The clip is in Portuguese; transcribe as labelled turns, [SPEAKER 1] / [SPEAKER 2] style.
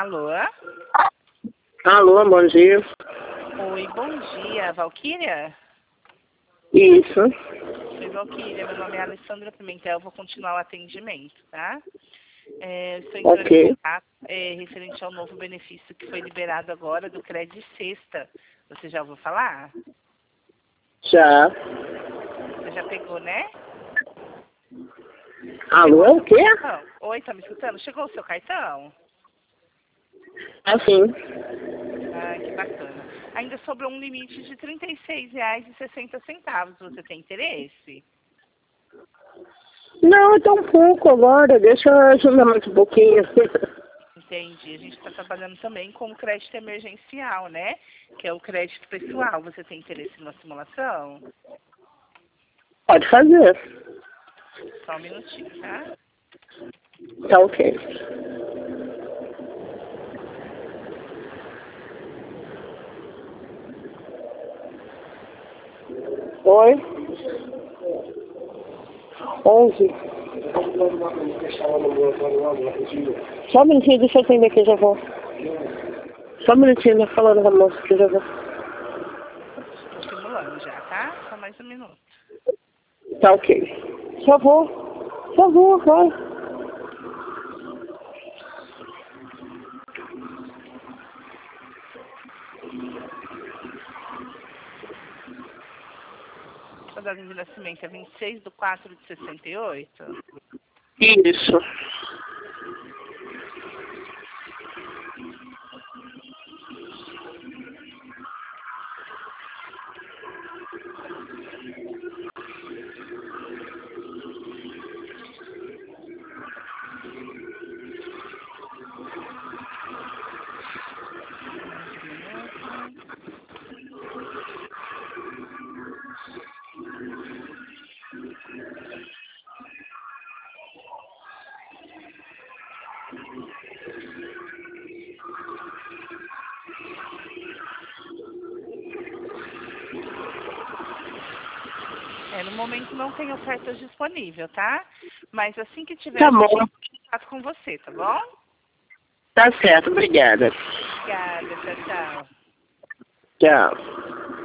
[SPEAKER 1] Alô?
[SPEAKER 2] Alô, bom dia.
[SPEAKER 1] Oi, bom dia, Valquíria?
[SPEAKER 2] Isso.
[SPEAKER 1] Oi, Valquíria, meu nome é Alessandra Pimentel, vou continuar o atendimento, tá? Estou entrando em
[SPEAKER 2] Ok.
[SPEAKER 1] contato referente ao novo benefício que foi liberado agora do Crédito Sexta. Você já ouviu falar?
[SPEAKER 2] Já.
[SPEAKER 1] Você já pegou, né?
[SPEAKER 2] Alô, é o quê?
[SPEAKER 1] Não. Oi, tá me escutando? Chegou o seu cartão?
[SPEAKER 2] Assim.
[SPEAKER 1] Ah, que bacana. Ainda sobrou um limite de R$ 36,60. Você tem interesse?
[SPEAKER 2] Não, é tão pouco agora. Deixa eu ajudar mais um pouquinho.
[SPEAKER 1] Entendi. A gente está trabalhando também com o crédito emergencial, né? Que é o crédito pessoal. Você tem interesse numa simulação?
[SPEAKER 2] Pode fazer.
[SPEAKER 1] Só um minutinho, tá?
[SPEAKER 2] Tá ok. Oi? 11. Só um minutinho, deixa eu atender aqui, já vou. Só um minutinho, tá falando com a moça que já vou.
[SPEAKER 1] Estou simulando já, tá? Só mais um minuto.
[SPEAKER 2] Tá ok. Já vou. Já vou, vai.
[SPEAKER 1] Sua data de nascimento é 26/4/68?
[SPEAKER 2] Isso.
[SPEAKER 1] Só mais um minuto. No momento não tem ofertas disponível, tá? Mas assim que tiver,
[SPEAKER 2] Tá
[SPEAKER 1] a gente
[SPEAKER 2] bom.
[SPEAKER 1] entra em contato com você, tá bom?
[SPEAKER 2] Tá certo, obrigada.
[SPEAKER 1] Obrigada, tchau, tchau.
[SPEAKER 2] Tchau.